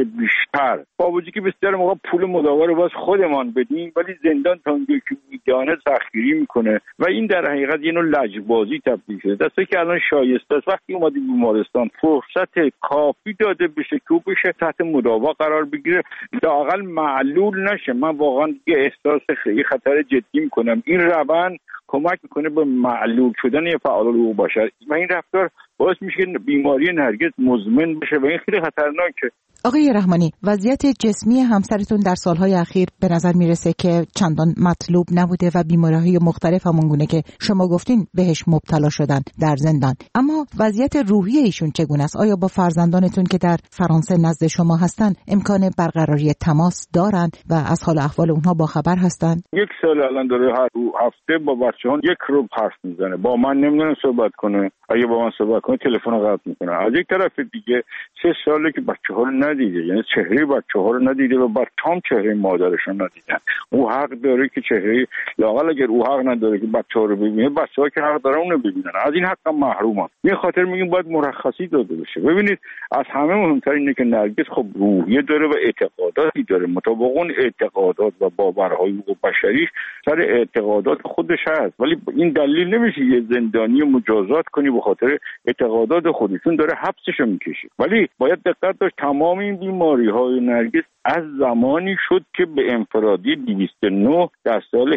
بیشتر، با وجودی که بسیار موقع پول مداوا رو باز خودمان بدیم، ولی زندان تا اونجایی که میدانه سختگیری میکنه و این در حقیقت یه نوع لجبازی تبدیل شده. دسته که الان شایسته است وقتی اومده بیمارستان فرصت کافی داده بشه که بشه تحت مداوا قرار بگیره، لااقل معلول نشه. من واقعا یه احساس خیلی خطر جدی میکنم این روند کمک میکنه به معلول شدن یه فعال حقوق بشر و این رفتار باعث میشه که بیماری نرگس مزمن بشه و این خیلی خطرناکه. آقای رحمانی، وضعیت جسمی همسرتون در سالهای اخیر به نظر میرسه که چندان مطلوب نبوده و بیماری‌های مختلف همونگونه که شما گفتین بهش مبتلا شدن در زندان. اما وضعیت روحی ایشون چگونه است؟ آیا با فرزندانتون که در فرانسه نزد شما هستن امکان برقراری تماس دارن و از حال احوال اونها با خبر هستن؟ 1 سال الان داره هر هفته با بچه‌ها 1 رو حرف میزنه. با من نمیدونه صحبت کنه. اگه با من صحبت کنه تلفن رو قطع میکنه. از یک طرف دیگه 3 ساله که بچه‌ها رو ندیده، یعنی چهره بچه‌ها رو ندیده و بچه‌ام چهره مادرشون ندیدن. او حق داره که چهره، لااقل اگر او حق نداره که بچه‌ها رو ببینه، بچه‌ها که حق دارن اون رو ببینن. از این حق محرومن. به خاطر میگیم باید مرخصی داده بشه. ببینید از همه مهمتر اینه که نرگس خب روحیه داره و اعتقاداتی داره. مطابق اون اعتقادات و باورهای حقوق بشری سر اعتقادات خودش هست، ولی این دلیل نمیشه یه زندانی مجازات کنی به خاطر اعتقادات خودشون داره حبسشو میکشه. ولی باید دقت داشت تمام این بیماری‌های نرگس از زمانی شد که به انفرادی 209 در سال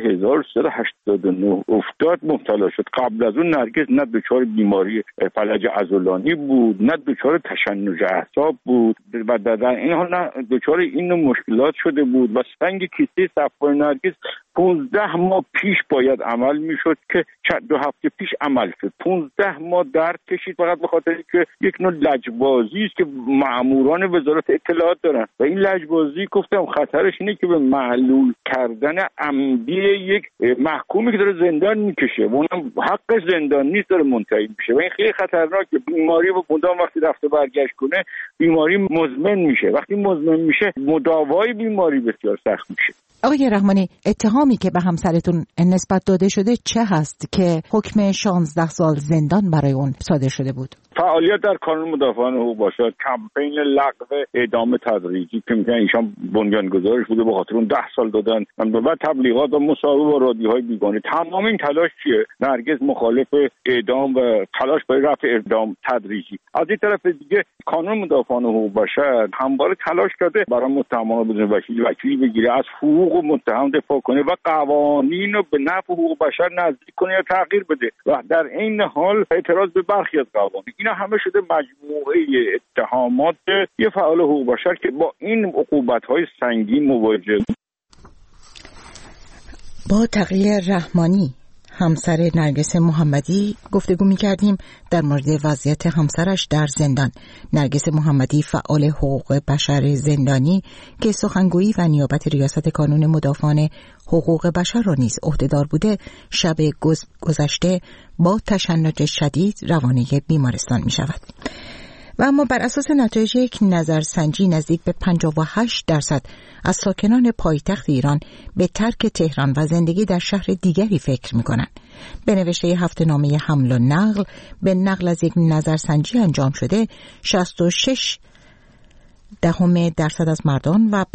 1389 افتاد مبتلا شد. قبل از اون نرگس نه دچار بیماری فلج عضلانی بود، نه دچار تشنج اعصاب بود و در این حال نه دچار این مشکلات شده بود و سنگ کیسه صفرا نرگس 15 ماه پیش باید عمل میشد که 2 هفته پیش عمل شد. 15 ماه درد کشید فقط به خاطر که یک نوع لجبازی است که ماموران وزارت اطلاعات دارن و این لجبازی گفتم خطرش اینه که به معلول کردن عمدی یک محکومی که داره زندان میکشه و اونم حقش زندان نیست داره منتهی میشه و این خیلی خطرناکه. بیماری و مدام وقتی رفته برگشت کنه بیماری مزمن میشه. وقتی مزمن میشه مداوای بیماری بسیار سخت میشه. آقای رحمانی، اتهامی که به همسرتون نسبت داده شده چه هست که حکم 16 سال زندان برای اون صادر شده بود؟ فعالیت در کانون مدافعان حقوق بشر، کمپین لغو اعدام تدریجی که میگن ایشان بنیانگذارش بوده به خاطر اون 10 سال دادن و تبلیغات و مصاحبه با رادیوهای بیگانه. تمام این تلاش چیه؟ نرگس مخالف اعدام و تلاش برای رفع اعدام تدریجی. از این طرف دیگه کانون مدافعان حقوق بشر همواره تلاش کرده برای متهمان بدون وکیلی بگیره، از حقوق متهم دفاع کنه و قوانین رو به نفع حقوق بشر نزدیک کنه یا تغییر بده و در عین حال اعتراض به برخی از قوانین. اینا همه شده مجموعه اتهامات یه فعال حقوق بشر که با این عقوبت‌های سنگین مواجه. با تقیه رحمانی، همسر نرگس محمدی، گفتگو می‌کردیم در مورد وضعیت همسرش در زندان. نرگس محمدی فعال حقوق بشر زندانی که سخنگویی و نیابت ریاست کانون مدافعان حقوق بشر را نیز عهده‌دار بوده، شب گذشته با تشنج شدید روانه بیمارستان می‌شود. و اما بر اساس نتایج یک نظرسنجی نزدیک به 58% از ساکنان پایتخت ایران به ترک تهران و زندگی در شهر دیگری فکر می‌کنند. به نوشته هفته‌نامه حمل و نقل به نقل از یک نظرسنجی انجام شده 66% از مردان و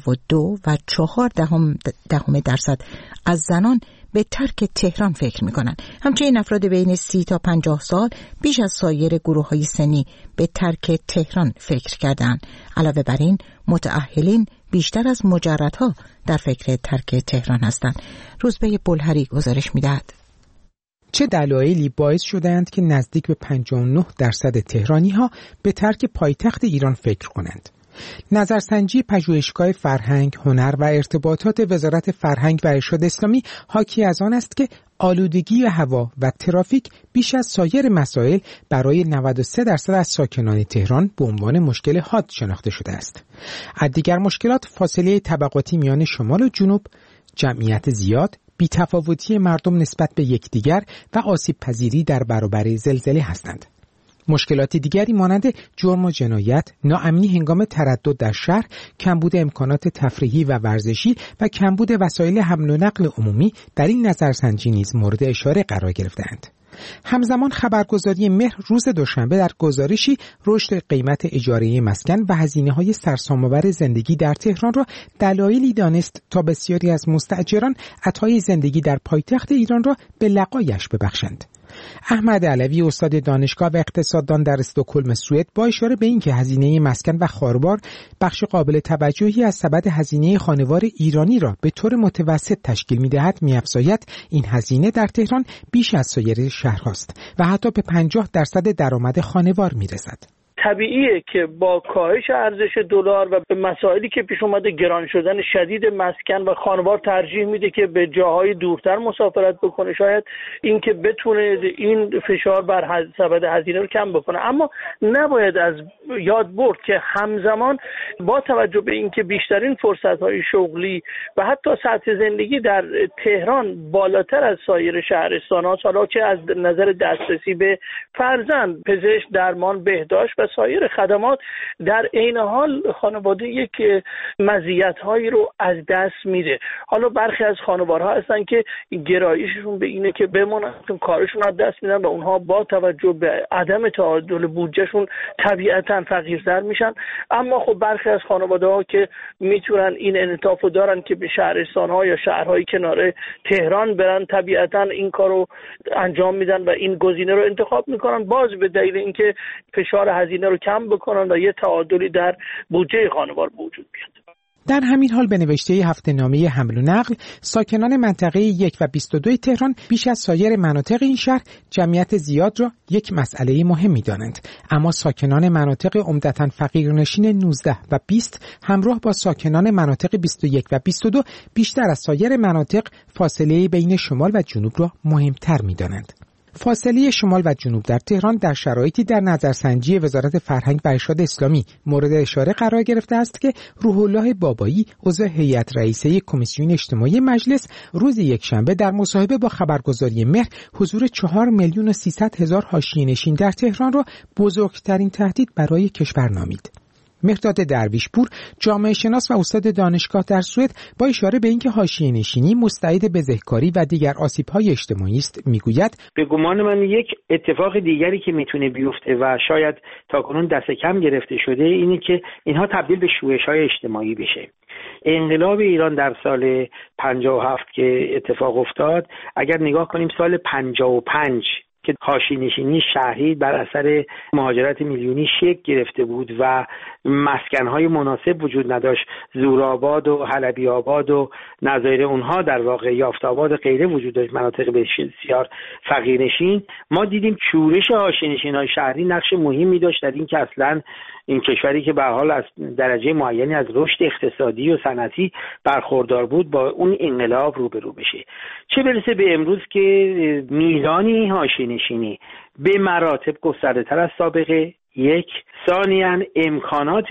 52.4% از زنان به ترک تهران فکر می‌کنند. همچنین افراد بین 30 تا 50 سال بیش از سایر گروه‌های سنی به ترک تهران فکر کردند. علاوه بر این متأهلین بیشتر از مجردها در فکر ترک تهران هستند. روزبه بلهری گزارش می‌دهد. چه دلایلی باعث شدند که نزدیک به 59% تهرانی‌ها به ترک پایتخت ایران فکر کنند؟ نظرسنجی پژوهشگاه فرهنگ، هنر و ارتباطات وزارت فرهنگ و ارشاد اسلامی حاکی از آن است که آلودگی هوا و ترافیک بیش از سایر مسائل برای 93% از ساکنان تهران به عنوان مشکل حاد شناخته شده است. از دیگر مشکلات فاصله طبقاتی میان شمال و جنوب، جمعیت زیاد، بی‌تفاوتی مردم نسبت به یکدیگر و آسیب پذیری در برابر زلزله هستند. مشکلات دیگری مانند جرم و جنایت، ناامنی هنگام تردد در شهر، کمبود امکانات تفریحی و ورزشی و کمبود وسایل حمل و نقل عمومی در این نظرسنجی نیز مورد اشاره قرار گرفتند. همزمان خبرگزاری مهر روز دوشنبه در گزارشی رشد قیمت اجاره مسکن و هزینه‌های سرسام‌آور زندگی در تهران را دلایلی دانست تا بسیاری از مستاجران عطای زندگی در پایتخت ایران را به لقایش ببخشند. احمد علوی استاد دانشگاه و اقتصاددان در استکهلم سوئد با اشاره به اینکه هزینه مسکن و خانوار بخش قابل توجهی از سبد هزینه خانوار ایرانی را به طور متوسط تشکیل می‌دهد می‌افزاید این هزینه در تهران بیش از سایر شهرهاست و حتی به 50% درآمد خانوار می‌رسد. طبیعیه که با کاهش ارزش دلار و به مسائلی که پیش اومده گران شدن شدید مسکن و خانوار ترجیح میده که به جاهای دورتر مسافرت بکنه، شاید این که بتونه این فشار بر سبد هزینه رو کم بکنه. اما نباید از یاد برد که همزمان با توجه به اینکه بیشترین فرصت‌های شغلی و حتی سطح زندگی در تهران بالاتر از سایر شهرستان‌هاست، حالا چه از نظر دسترسی به فرزند، پزشک، درمان، بهداشت و سایر خدمات، در عین حال خانواده یک مزیت‌هایی رو از دست میده. حالا برخی از خانوارها هستن که گرایششون به اینه که بمونن، کارشون از دست میدن و اونها با توجه به عدم تعادل بودجهشون طبیعتاً فقیرتر میشن. اما خب برخی از خانواده‌ها که میتونن این انعطافو دارن که به شهرستان‌ها یا شهرهای کنار تهران برن، طبیعتاً این کارو انجام میدن و این گزینه رو انتخاب میکنن، باز به دلیل اینکه فشار هزینه رو کم بکنن و یه تعادلی در بودجه خانوار وجود بیاد. در همین حال به نوشته هفته‌نامه حمل و نقل، ساکنان منطقه 1 و 22 تهران بیش از سایر مناطق این شهر جمعیت زیاد را یک مسئله مهم می‌دانند، اما ساکنان مناطق عمدتاً فقیرنشین 19 و 20 همراه با ساکنان مناطق 21 و 22 بیشتر از سایر مناطق فاصله بین شمال و جنوب را مهمتر می‌دانند. فاصله شمال و جنوب در تهران در شرایطی در نظرسنجی وزارت فرهنگ و ارشاد اسلامی مورد اشاره قرار گرفته است که روح الله بابایی عضو هیئت رئیسه کمیسیون اجتماعی مجلس روز یکشنبه در مصاحبه با خبرگزاری مهر حضور 4,300,000 حاشیه‌نشین در تهران را بزرگترین تهدید برای کشور نامید. مهرداد درویشپور، جامعه شناس و استاد دانشگاه در سوئد، با اشاره به اینکه حاشیه‌نشینی مستعد بزهکاری و دیگر آسیب‌های اجتماعی است میگوید: به گمان من یک اتفاق دیگری که میتونه بیفته و شاید تاکنون دست کم گرفته شده اینه که اینها تبدیل به شورش‌های اجتماعی بشه. انقلاب ایران در سال 57 که اتفاق افتاد، اگر نگاه کنیم سال 55 که حاشیه‌نشینی شهری بر اثر مهاجرت میلیونی شکل گرفته بود و مسکن‌های مناسب وجود نداشت، زورآباد و حلبی آباد و نظایر اونها در واقع یافت‌آباد و غیره وجود داشت، مناطق بسیار فقیرنشین، ما دیدیم شورش حاشیه‌نشین‌های شهری نقش مهمی داشت در این که اصلاً این کشوری که به هر حال از درجه معینی از رشد اقتصادی و صنعتی برخوردار بود با اون انقلاب روبرو بشه. چه برسه به امروز که میزانی حاشیه‌نشینی به مراتب گسترده‌تر از سابقه، یک، ثانیاً امکانات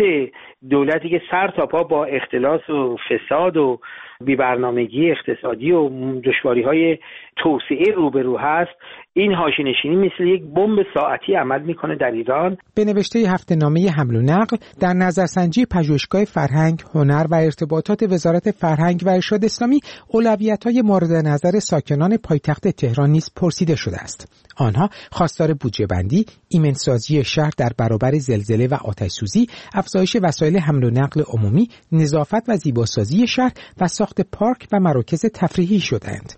دولتی که سر تا پا با اختلاس و فساد و بی‌برنامگی اقتصادی و دشواری‌های توسعه روبرو هست، این حاشیه‌نشینی مثل یک بمب ساعتی عمل میکنه در ایران. به نوشته هفته‌نامه حمل و نقل، در نظرسنجی پژوهشگاه فرهنگ، هنر و ارتباطات وزارت فرهنگ و ارشاد اسلامی، اولویت‌های مورد نظر ساکنان پایتخت تهران نیز پرسیده شده است. آنها خواستار بودجه بندی، ایمن‌سازی شهر در برابر زلزله و آتش‌سوزی، افزایش وسایل حمل و نقل عمومی، نظافت و زیباسازی شهر و ساخت پارک و مراکز تفریحی شدند.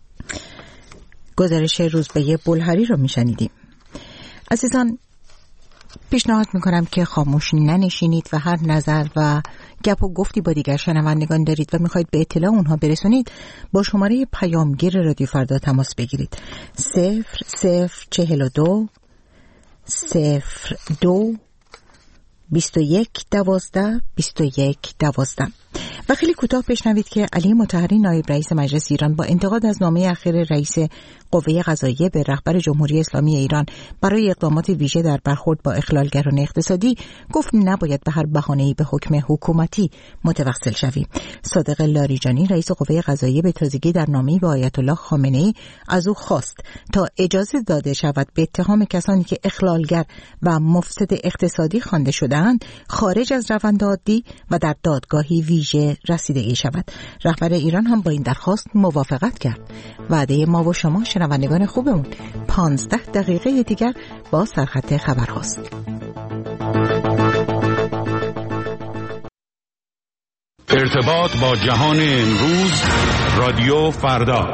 گزارش روزبه بلهری رو میشنیدیم. عزیزان، پیشنهاد میکنم که خاموش ننشینید و هر نظر و گپ و گفتی با دیگر شنوندگان دارید و میخواید به اطلاع اونها برسونید، با شماره پیامگیر رادیو فردا تماس بگیرید. 0042 02 21 12 21 12. و خیلی کوتاه بشنوید که علی مطهری نایب رئیس مجلس ایران با انتقاد از نامه اخیر رئیس قوه قضاییه به رهبر جمهوری اسلامی ایران برای اقدامات ویژه در برخورد با اخلالگران اقتصادی گفت نباید به هر بهانه‌ای به حکم حکومتی متوسل شویم. صادق لاریجانی رئیس قوه قضاییه به تازگی در نامه‌ای به آیت الله خامنه‌ای از او خواست تا اجازه داده شود به اتهام کسانی که اخلالگر و مفسد اقتصادی خوانده شده‌اند خارج از روند عادی و در دادگاهی ویژه رسیدگی شود. رهبر ایران هم با این درخواست موافقت کرد. وعده ما و شما شنوندگان خوبمون 15 دقیقه دیگر با سرخط خبرهاست. ارتباط با جهان امروز، رادیو فردا.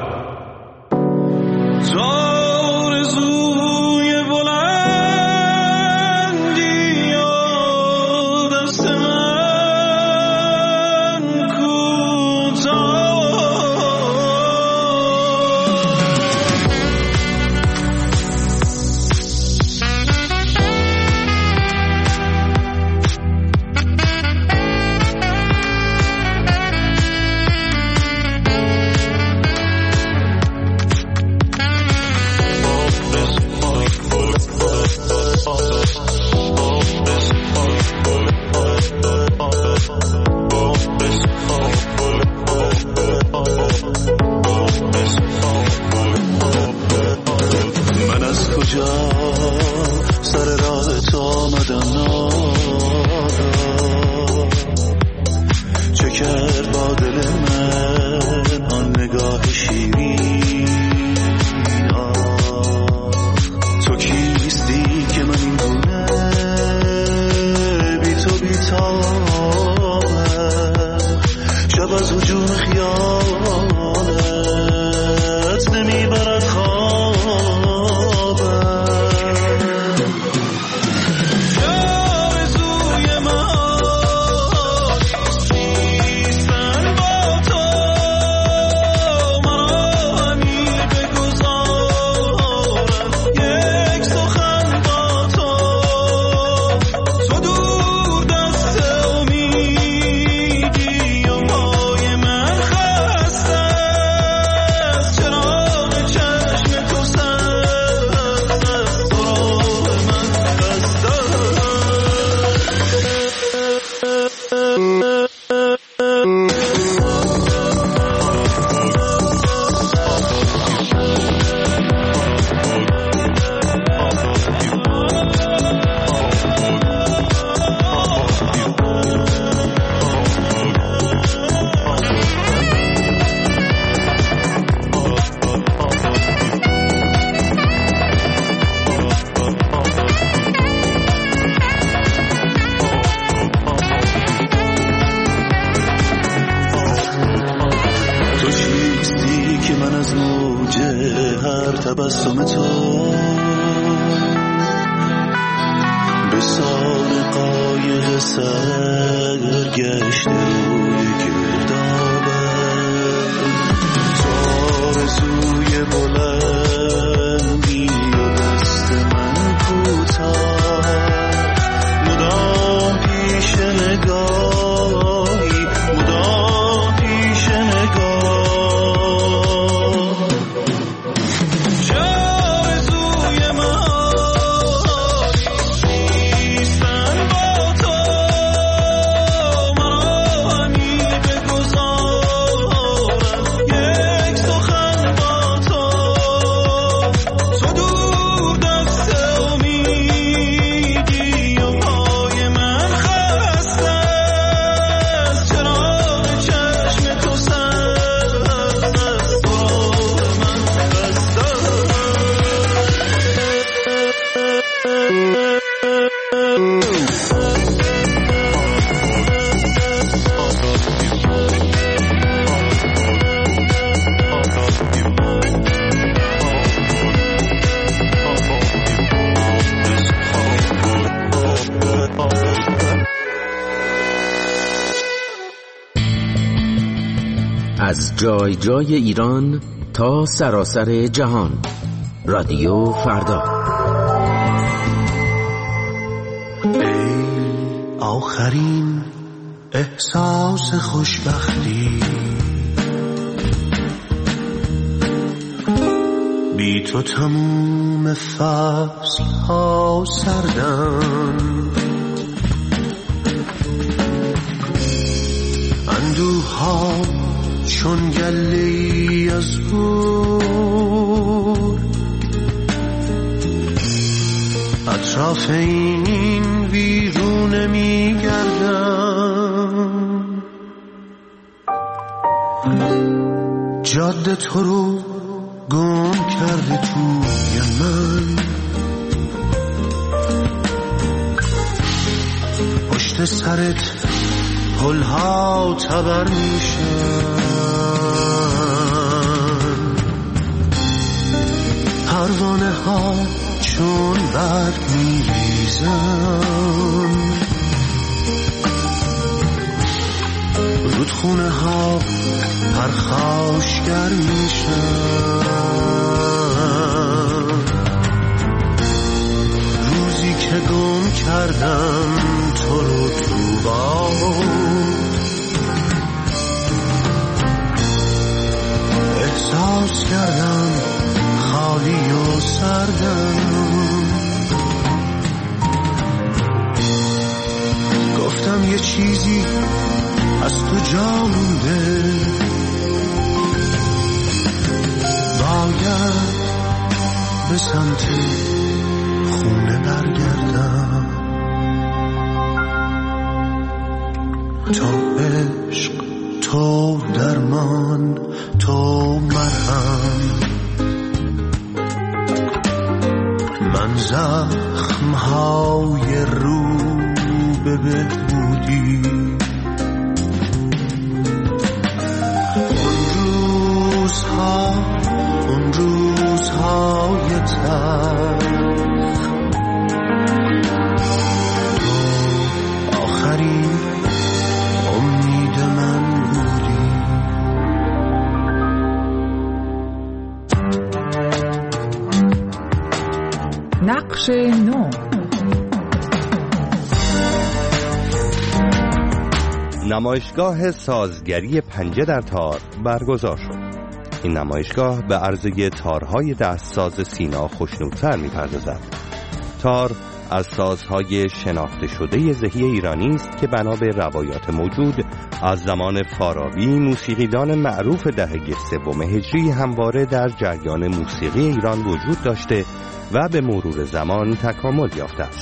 تبسم تو به سابقای سرگشت روی گردابه تو آرزوی بلندی و دست من کوتاه مدام پیش نگاهی مدام پیش نگاه از جای جای ایران تا سراسر جهان، رادیو فردا. ای آخرین احساس خوشبختی، بی تو تموم فصل ها سردن، اندوه ها چون گله‌ای از گور اطراف این ویرونه می‌گردم. جاده تو رو گم کرده توی من، پشت سرت گلها تبر میشن، پروانه ها چون برگ میریزن، رودخونه ها پرخاشگر میشن، روزی که گم کردم تو رو تو باد، احساس کردم خالی و سردم، گفتم یه چیزی از تو جا مونده، باید به سمت خونه برگردم، تو عشق، تو درمان، تو مرهم، من زخم‌های رو به بهبودی، اون روزهای تلخ، آخرین امید من بودی. نقش نو. نمایشگاه سازگری پنجه در تار برگزار شد. این نمایشگاه به عرضه تارهای دستساز سینا خوشنودفر می‌پردازد. تار از سازهای شناخته شده ذهی ایرانی است که بنا به روایات موجود از زمان فارابی موسیقیدان معروف دهه سوم هجری همواره در جریان موسیقی ایران وجود داشته و به مرور زمان تکامل یافته است.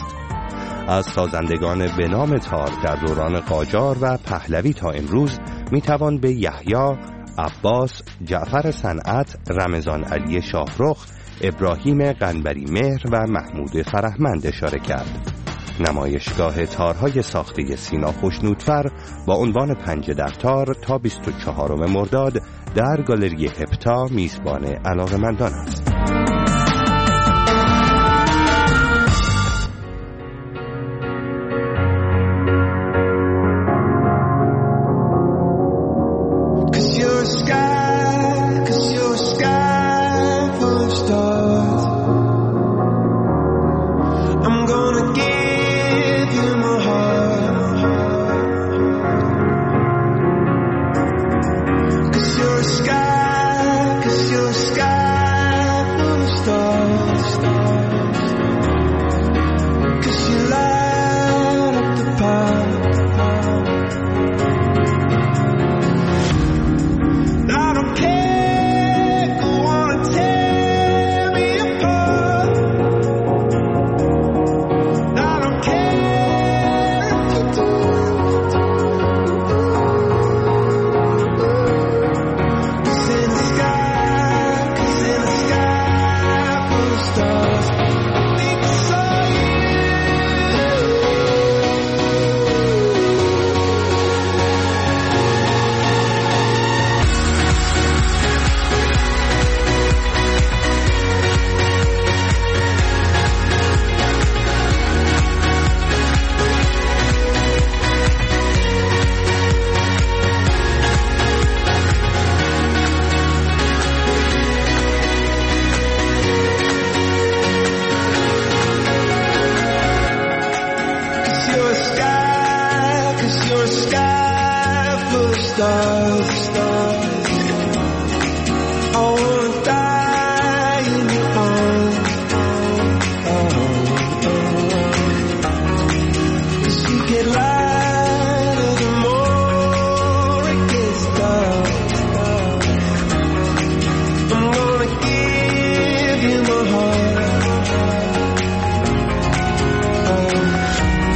از سازندگان به نام تار در دوران قاجار و پهلوی تا امروز میتوان به یحیی، عباس، جعفر صنعت، رمضان علی شاهرخ، ابراهیم قنبری مهر و محمود فرهمند اشاره کرد. نمایشگاه تارهای ساخته سینا خوشنودفر با عنوان پنجه در تار تا 24 مرداد در گالری هپتا میزبان علاقه‌مندان است.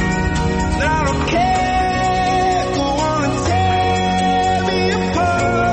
I don't care, go on and tear me apart.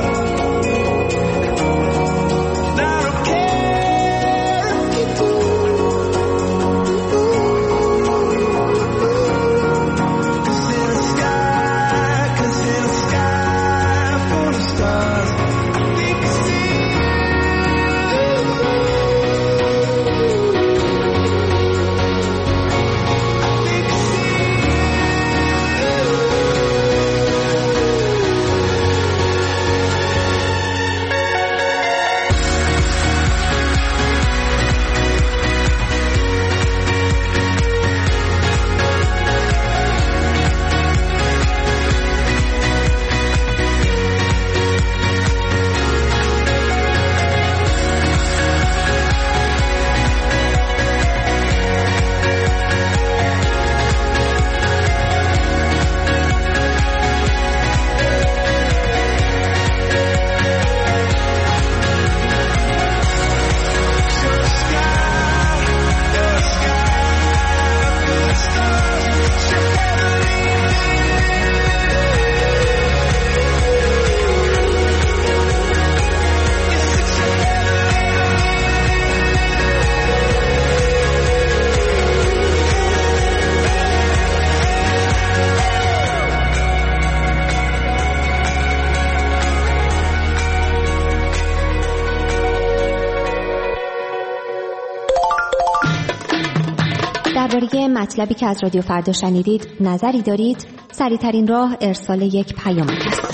مطلبی که از رادیو فردا شنیدید نظری دارید؟ سریع‌ترین راه ارسال یک پیامک است.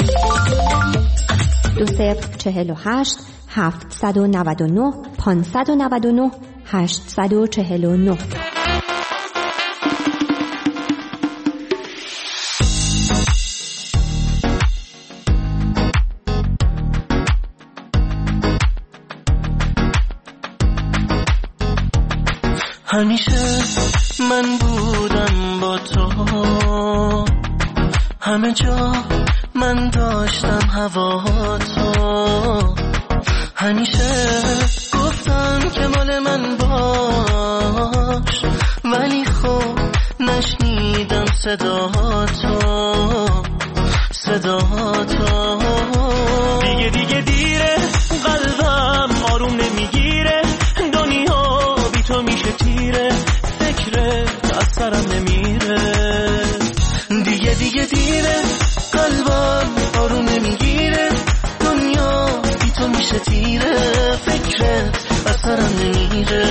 2048 799 599 849. همیشه من بودم با تو، همه جا من داشتم هوا تو، همیشه گفتم که مال من باش، ولی خب نشنیدم صدا تو. دیگه دیره، قلبم آروم نمیگیره، دنیا بی تو میشه تیره، فکرت از سرم نمیره. دیگه دیره، قلبم آروم نمیگیره، دنیا بی تو میشه تیره، فکرت از سرم نمیره.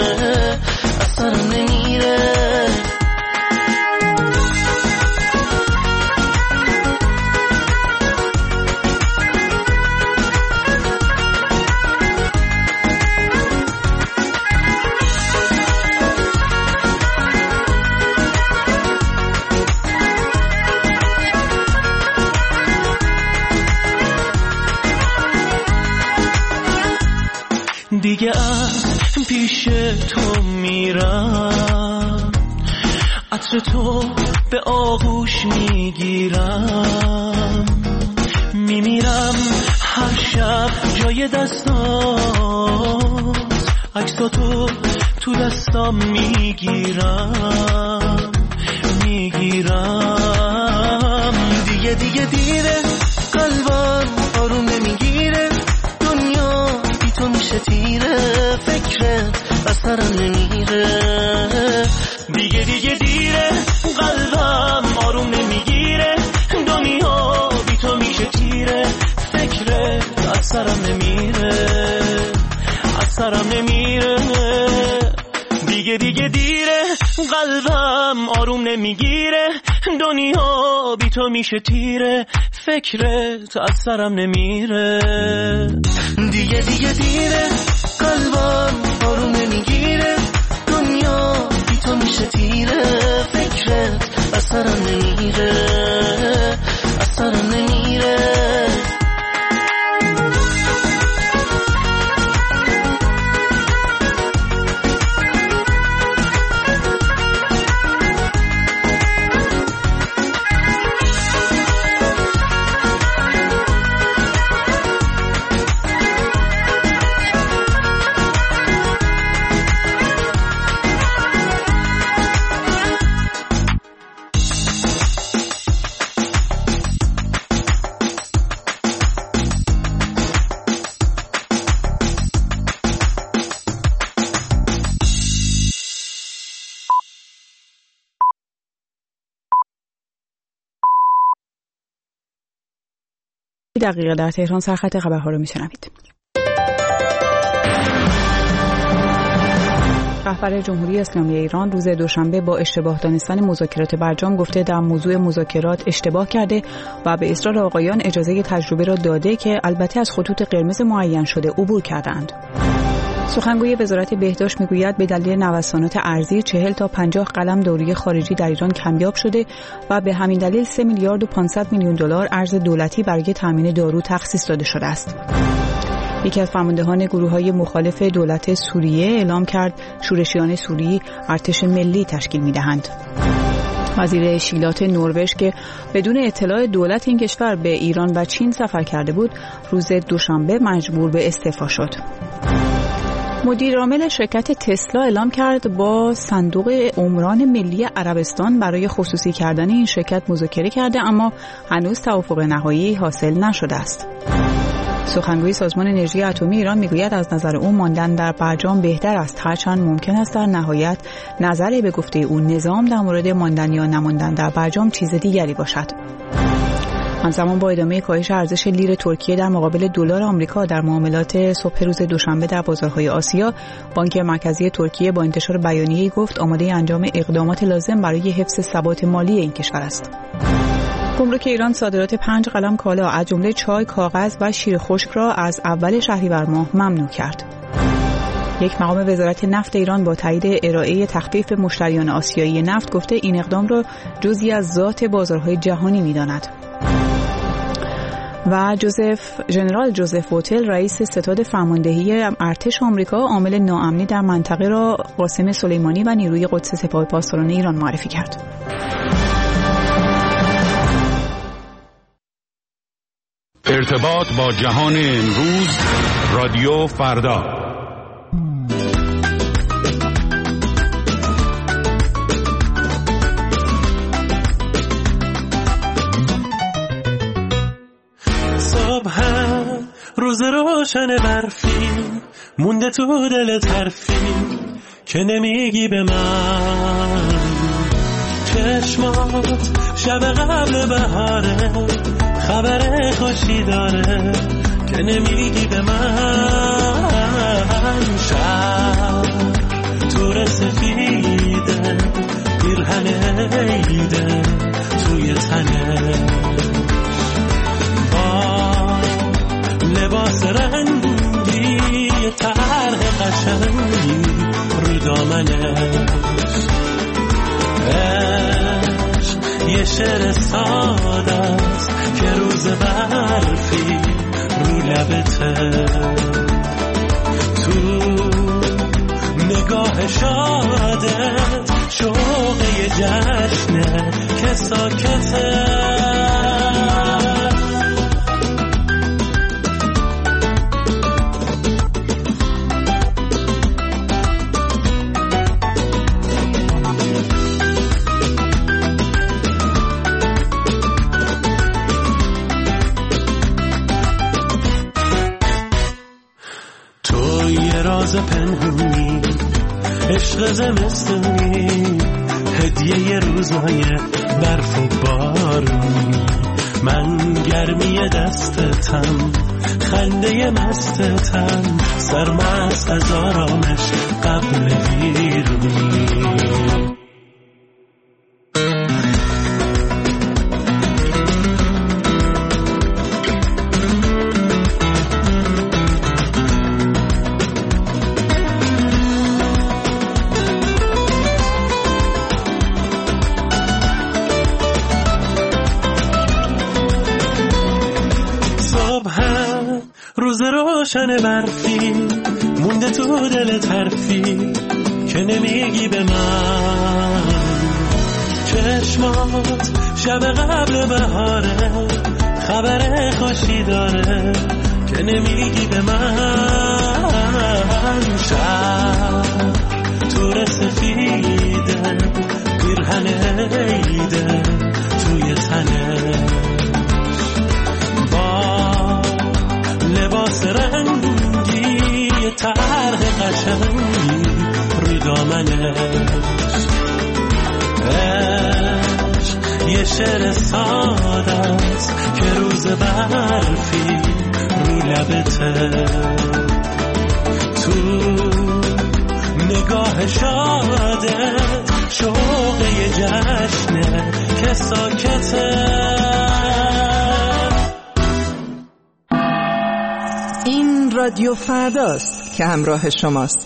دیگه از پیش تو میرم، عطر تو به آغوش میگیرم، میمیرم هر شب جای دستات، عکساتو تو دستام میگیرم. دیگه دیره، قلبم آروم نمیگیره، دنیا بی تو میشه تیره، فکرت از سرم نمیره. دیگه دیره، قلبم آروم نمیگیره، دنیا بی تو میشه تیره، فکرت از سرم نمیره. دیگه دیره، قلبم آروم نمیگیره، دنیا بی تو میشه تیره، فکرت از سرم نمیره. دیگه دیره، قلبم آروم نمیگیره، دنیا بی تو میشه تیره، فکرت از سرم نمیره. دقیقه در تهران سرخط خبرها رو میشنوید. رهبر جمهوری اسلامی ایران روز دوشنبه با اشتباه دانستن مذاکرات برجام گفته در موضوع مذاکرات اشتباه کرده و به اصرار آقایان اجازه تجربه را داده که البته از خطوط قرمز معین شده عبور کردند. سخنگوی وزارت بهداشت میگوید به دلیل نوسانات ارزی 40 تا 50 قلم داروی خارجی در ایران کمیاب شده و به همین دلیل 3 میلیارد و 500 میلیون دلار ارز دولتی برای تامین دارو تخصیص داده شده است. یکی از فرماندهان گروه‌های مخالف دولت سوریه اعلام کرد شورشیان سوری ارتش ملی تشکیل می‌دهند. وزیر اشغالات نروژ که بدون اطلاع دولت این کشور به ایران و چین سفر کرده بود، روز دوشنبه مجبور به استعفا شد. مدیر عامل شرکت تسلا اعلام کرد با صندوق عمران ملی عربستان برای خصوصی کردن این شرکت مذاکره کرده، اما هنوز توافق نهایی حاصل نشده است. سخنگوی سازمان انرژی اتمی ایران میگوید از نظر او ماندن در برجام بهتر است، هرچند ممکن است در نهایت نظری به گفته او نظام در مورد ماندن یا نماندن در برجام چیز دیگری باشد. همزمان با ادامه کاهش ارزش لیر ترکیه در مقابل دلار آمریکا در معاملات صبح روز دوشنبه در بازارهای آسیا، بانک مرکزی ترکیه با انتشار بیانیه‌ای گفت آماده انجام اقدامات لازم برای حفظ ثبات مالی این کشور است. گمرک ایران صادرات 5 قلم کالا از جمله چای، کاغذ و شیر خشک را از اول شهریور ماه ممنوع کرد. یک مقام وزارت نفت ایران با تایید ارائه تخفیف به مشتریان آسیایی نفت گفته این اقدام را جزئی از ذات بازارهای جهانی می‌داند. و ژنرال جوزف ووتل رئیس ستاد فرماندهی ارتش آمریکا عامل ناامنی در منطقه را قاسم سلیمانی و نیروی قدس سپاه پاسداران ایران معرفی کرد. ارتباط با جهان امروز، رادیو فردا. روز روشن برفی مونده تو دل طرفی که نمیگی به من، چشمات شب قبل بهاره خبر خوشی داره که نمیگی به من، شب تور سفیده پیرهن عیده توی تنه لباس رنگی طرح قشنگی رو دامنش، عشق یه شعر ساده است که روز برفی رو لبته، تو نگاه شادت شوق یه جشنه که ساکته. راز پنهونی عشق زمستونی هدیه روزهای برف و بارونی، من گرمی دستتم خنده مستتم سرمست از آرامش قبل ویرونی. روشن برفی مونده تو دل طرفی که نمیگی به من، چشمات شب قبل بهاره خبر خوشی داره که نمیگی به من، شب تور سفیده پیرهن عیده توی تنه لباس رنگی طرح قشنگی روی دامنش، عشق یه شعر ساده است که روز برفی رو لبته، تو نگاه شادت شوق یه جشنه که ساکته. این رادیو فرداست که همراه شماست.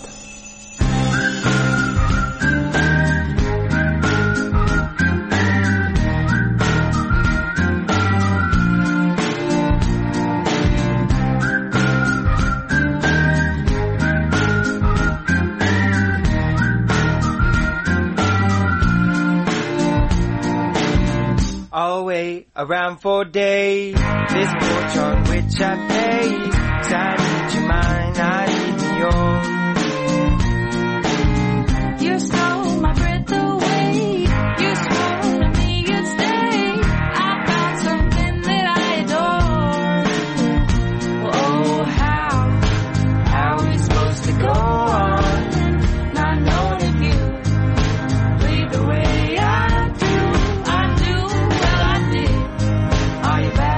I'll wait around for days, this porch on which I paid. I need your mind, I need yours. You stole my breath away. You swore to me you'd stay. I found something that I adore. Oh, how are we supposed to go on? Not knowing if you bleed the way I do. Well, I did. Are you back?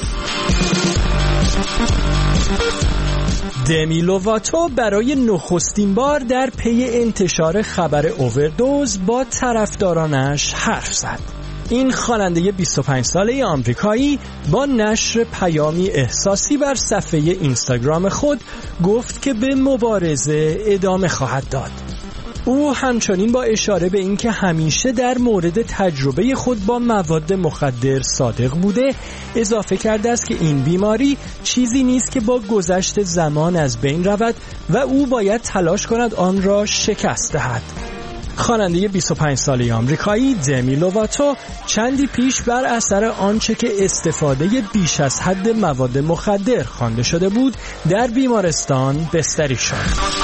دمی لوواتو برای نخستین بار در پی انتشار خبر اووردوز با طرفدارانش حرف زد. این خواننده 25 ساله آمریکایی با نشر پیامی احساسی بر صفحه اینستاگرام خود گفت که به مبارزه ادامه خواهد داد. او همچنین با اشاره به اینکه همیشه در مورد تجربه خود با مواد مخدر صادق بوده، اضافه کرده است که این بیماری چیزی نیست که با گذشت زمان از بین رود و او باید تلاش کند آن را شکست دهد. خواننده 25 ساله آمریکایی دمی لوواتو چندی پیش بر اثر آنچه که استفاده بیش از حد مواد مخدر خوانده شده بود در بیمارستان بستری شد.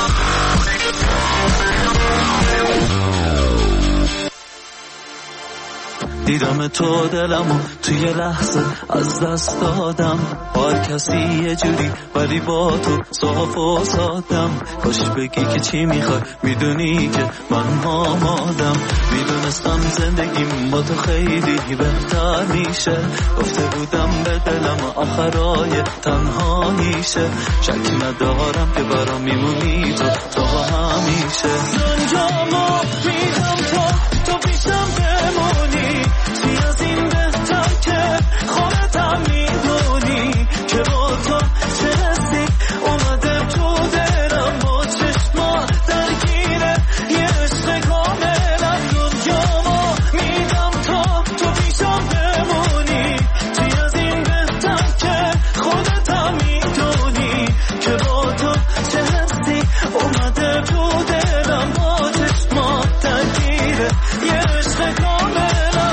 دیدم تو دلمو توی لحظه از دست دادم، هر کسی یه جوری ولی با تو صاف و سادم. کاش بگی که چی میخوای، میدونی که من آمادم. میدونستم زندگیم با تو خیلی بهتر میشه، گفته بودم به دلم آخرای تنهاییشه. شکی ندارم که برام میمونی تو همیشه. دنیامو میدم تو پیشم بمونی، چی از این بهتر که خودتم میدونی که با تو چه حسی اومده تو دلم، با چشما درگیره یه عشق کاملا. دنیامو میدم تو پیشم بمونی، چی از این بهتر که خودتم میدونی که با تو چه حسی اومده تو دلم، با چشما درگیره یه عشق کاملا.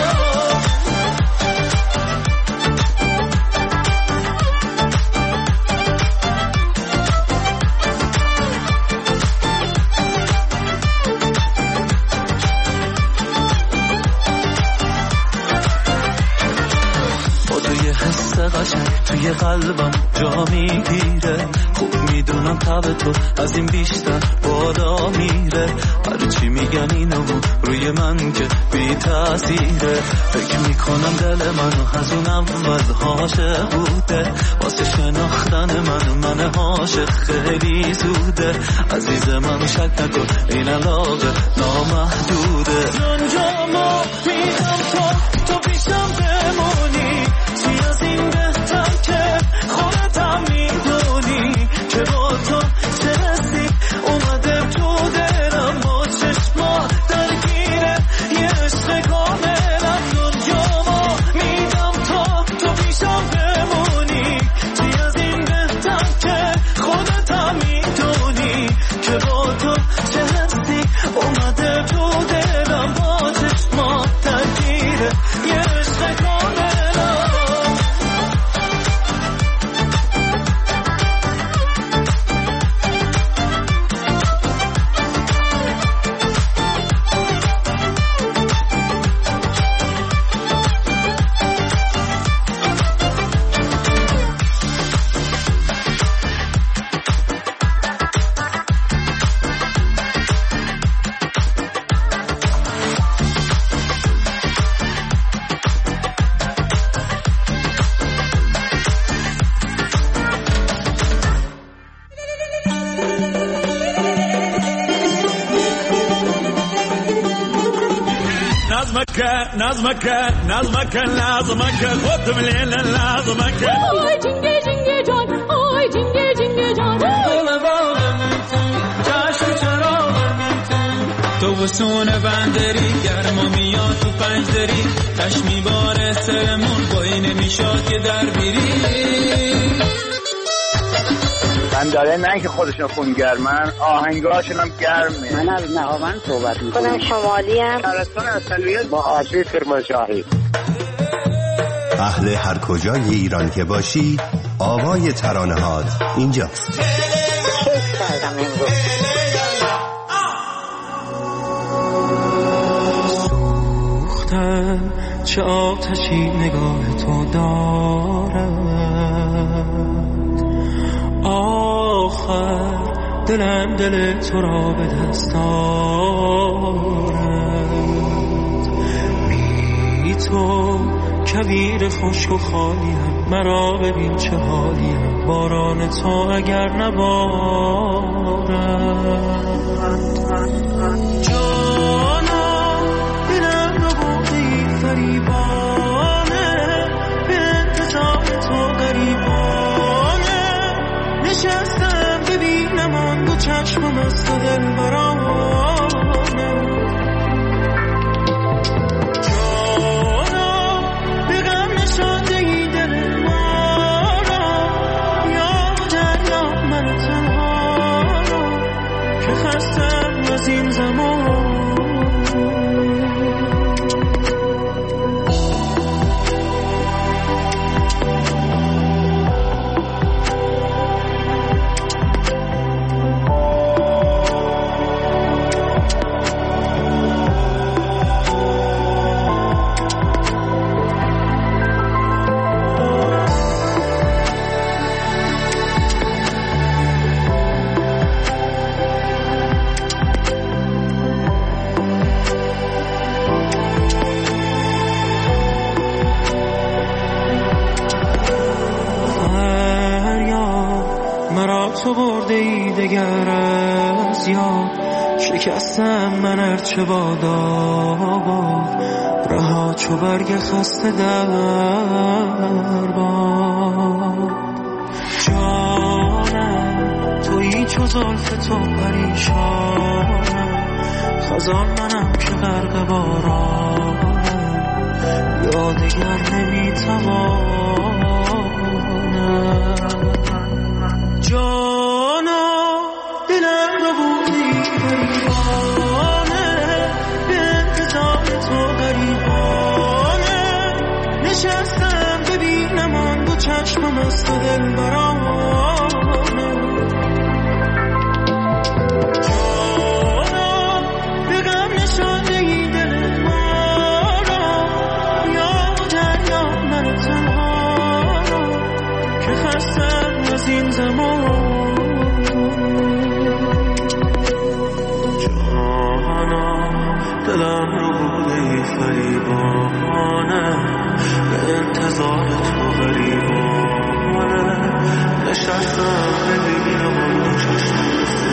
توی قلبم جا میگیره، خوب میدونم تب تو از این بیشتر بالا میره. هر چی میگن اینو روی من که بی تاثیره، فکر میکنم دل منو از اون اول عاشق بوده. واسه شناختن من عاشق خیلی زوده. عزیز من شک نکن این علاقه نامحدوده. دنیامو میدم تو پیشم بمونی، چی از این بهتر که خودتم میدونی که با تو چه حسی اومده تو دلم، با چشما درگیره یه عشق کاملا. دنیامو میدم تو پیشم بمونی، چی از این بهتر که خودتم میدونی که با تو چه حسی اومده تو دلم، با چشما درگیره یه عشق کاملا. نظمك لازمك خد من هنا لازمك. آی جنگه جنگه جان، آی جنگه جنگه جان. چشم چراغ تو بسون بندری، گرما میاد تو پنجدری، تشمی باره سرمون بایی نمیشاد که در بیری. بنداره نه که خودشون خونگرمن، آهنگاشون هم گرمه. من از نهاوند صحبت میکنم، شمالی هم شهرستان اصلیت با آشوی کرمانشاهی. اهل هر کجای ایران که باشی، آوای ترانه هات اینجاست. سوختم چه آتشی نگاه تو دارد، آخر دلم دل تو را به دست دارد. بی تو کویر خشک و خالیم، مرا ببین چه حالیم، باران تا اگر نبارد. جانا دلم رو بودی فریبانه، به انتظار تو غریبانه، نشستم ببینم آن دو چشمم از تو دل برانه. این زمان تو برده ای دگر از یاد، شکستم من ارچه باداباد، رها چو برگ خسته در باد. جانم تویی چو زلف تو پریشانم، خزان منم که غرق بارانم، یادگر نمیتوانم. جانا دلم رو بودی غریبانه، به انتظار تو غریبانه، نشستم ببینم آن دو چشمم از تو دل برانه. جانا به غم نشانده ای دل ما را، یا دریا من تنها را، که خستم از این زمان. دلم رو بودی فریبانه، به انتظار تو غریبانه، نشستم ببینم آن دو چشمم از تو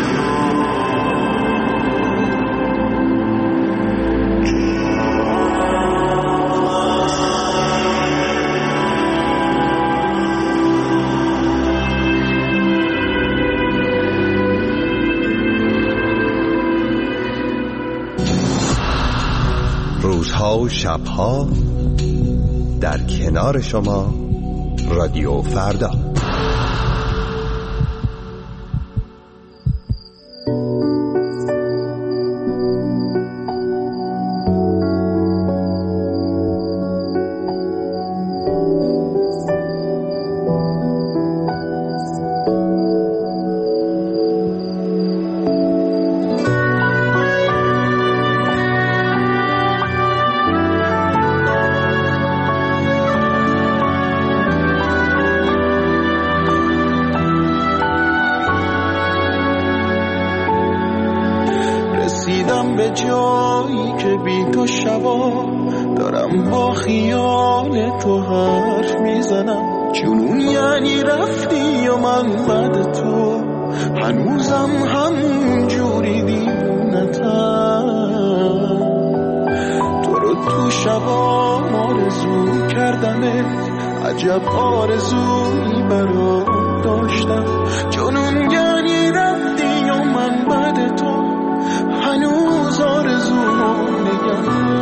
روزها و شبها در کنار شما، رادیو فردا. به جایی که بی تو شبا دارم با خیال تو حرف میزنم. جنون یعنی رفتی و من بعد تو هنوزم همون جوری دیوونتم. تو رو تو شبا آرزو کردمت، عجب آرزویی برات داشتم. جنون یعنی رفتی و من بعد تو هنوز آرزومو نگه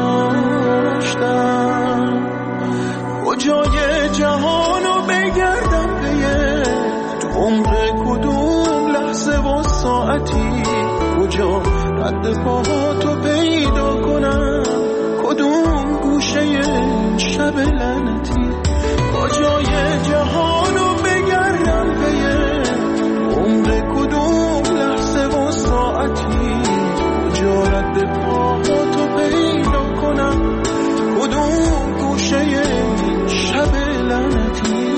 داشتم. کجای جهانو بگردم پیه، تو عمر کدوم لحظه و ساعتی، کجا رد پاهاتو پیدا کنم، کدوم گوشه این شب لعنتی. کجای جهانو بگردم پیه، تو عمر کدوم لحظه و ساعتی، رد پاهاتو پیدا کنم، کدوم گوشه این شب لعنتی.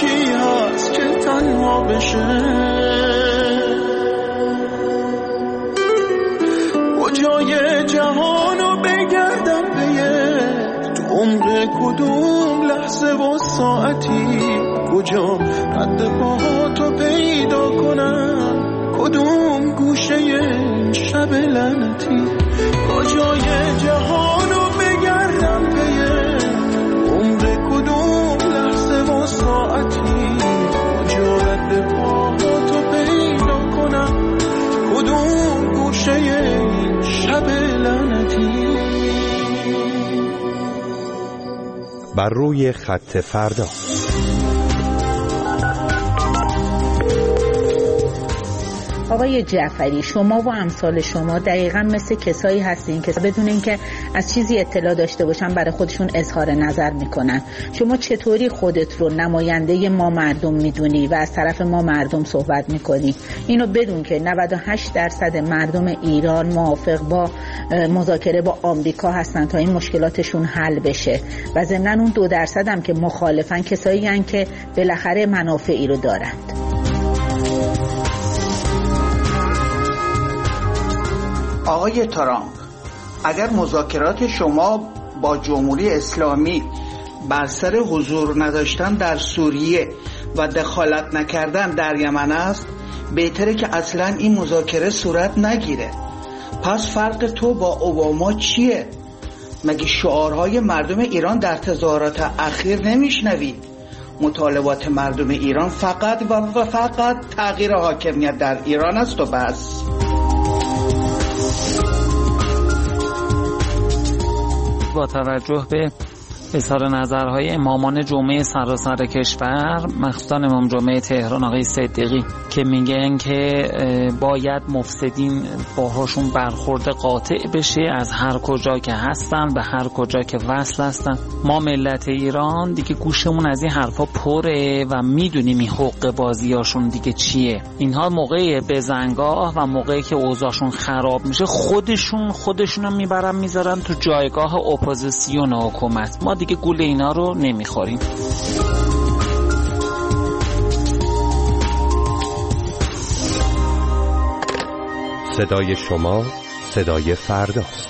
کی هست که تنها بشه؟ کجای جهانو بگردم پیه، تو عمق کدوم لحظه و ساعتی، کجا رد پاهاتو پیدا کنم، کدوم گوشه این شب لعنتی، کجای جهانو بگردم پیه، عمر کدوم لحظه و ساعتی، کجا رد پاهاتو پیدا کنم، کدوم گوشه این شب لعنتی. بر روی خط فردا. آقای جعفری، شما و امثال شما دقیقاً مثل کسایی هستین که بدون اینکه از چیزی اطلاع داشته باشن برای خودشون اظهار نظر میکنن. شما چطوری خودت رو نماینده ما مردم میدونی و از طرف ما مردم صحبت میکنی؟ اینو بدون که 98% مردم ایران موافق با مذاکره با آمریکا هستن تا این مشکلاتشون حل بشه و ضمناً اون 2% هم که مخالفن کسایی هستن که بالاخره منافعی رو دارند. آقای ترامپ، اگر مذاکرات شما با جمهوری اسلامی بر سر حضور نداشتن در سوریه و دخالت نکردن در یمن است، بهتره که اصلا این مذاکره صورت نگیره. پس فرق تو با اوباما چیه؟ مگه شعارهای مردم ایران در تظاهرات اخیر نمیشنوید؟ مطالبات مردم ایران فقط و فقط تغییر حاکمیت در ایران است و بس. با توجه به اظهار نظرهای امامان جمعه سراسر کشور، مخصوصا امام جمعه تهران آقای صدیقی که میگن که باید مفسدین باهاشون برخورد قاطع بشه از هر کجا که هستن به هر کجا که وصل هستن. ما ملت ایران دیگه گوشمون از این حرفا پره و میدونیم این حق بازیاشون دیگه چیه. اینها موقع بزنگاه و موقعی که اوضاعشون خراب میشه خودشون هم میبرن میذارن تو جایگاه اپوزیسیون حکومت. ما دیگه گول اینا رو نمیخوریم. صدای شما صدای فرداست.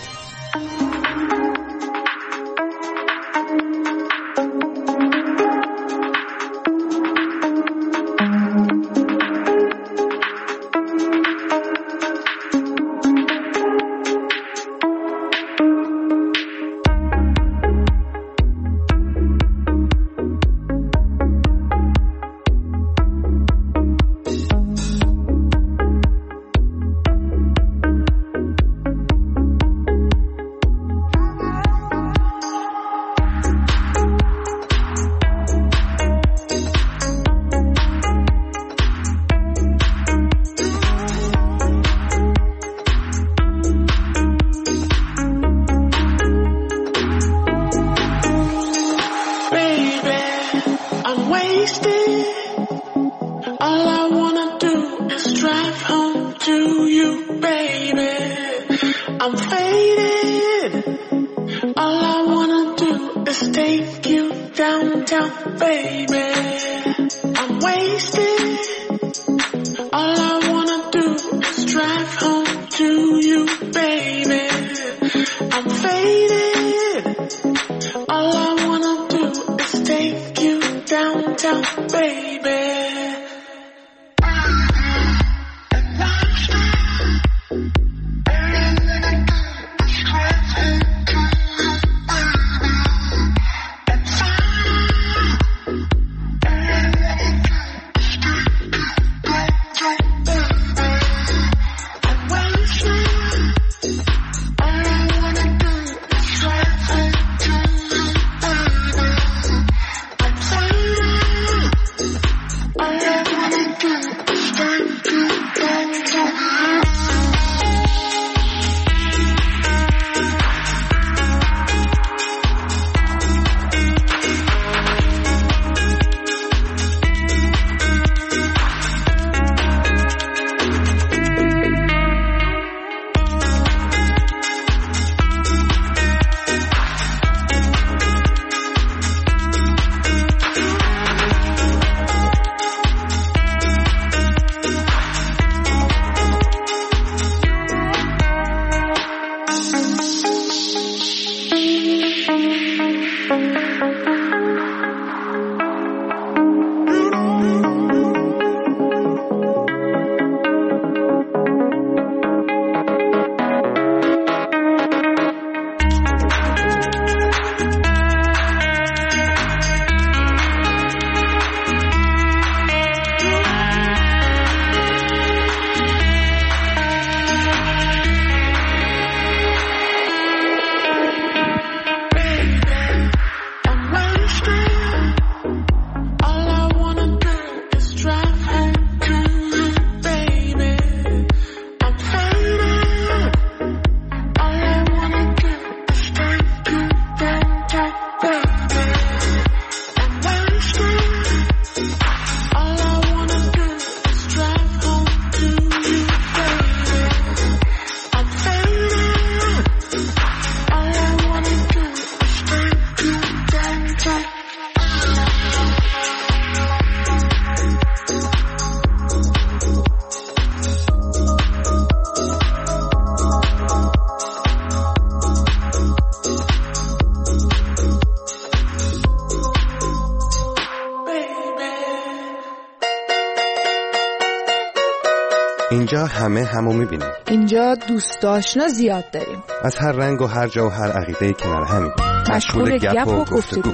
اینجا همه همو میبینیم. اینجا دوست آشنا زیاد داریم. از هر رنگ و هر جا و هر عقیده کنار همیم. مشغول گپ و گفتگو.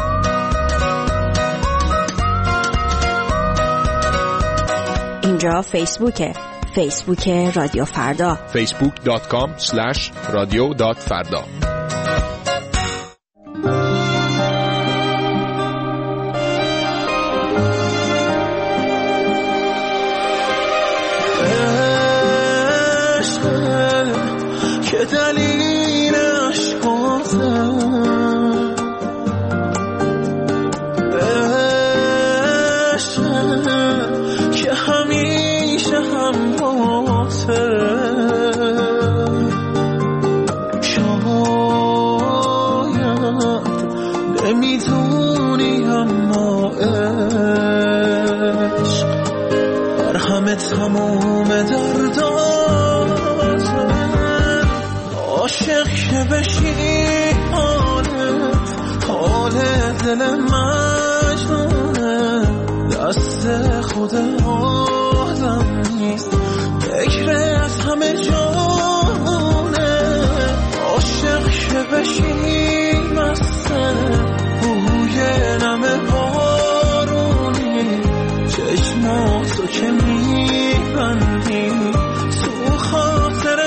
اینجا فیسبوکه. فیسبوک رادیو فردا. facebook.com/radio.farda. که دلیلش بازم که همیشه هم باته شاید نمیدونی اما عشق بر همه تموم درداته عاشق که بشی حال دل مجنونه دست خود آدم نیست فکرت همه جانه عاشق که بشی مسته بوی نم بارونی چشماتو که میبندی تو خاطر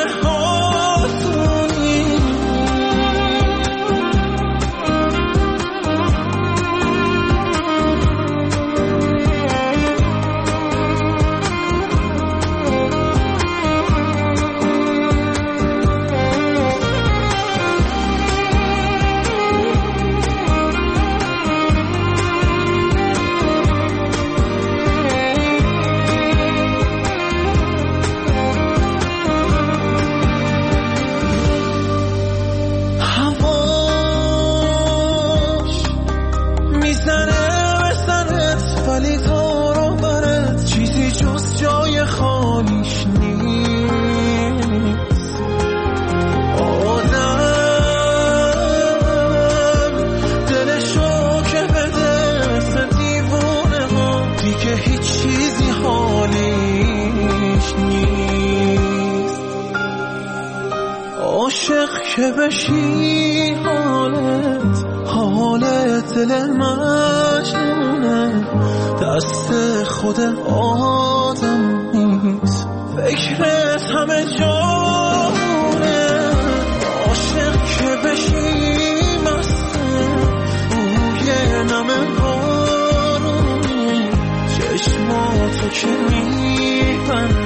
که بشی حالت دل مجنونه دست خود آدم نیست فکرت همه جانه عاشق که بشی مسته بوی نم بارونی چشماتو که میبنده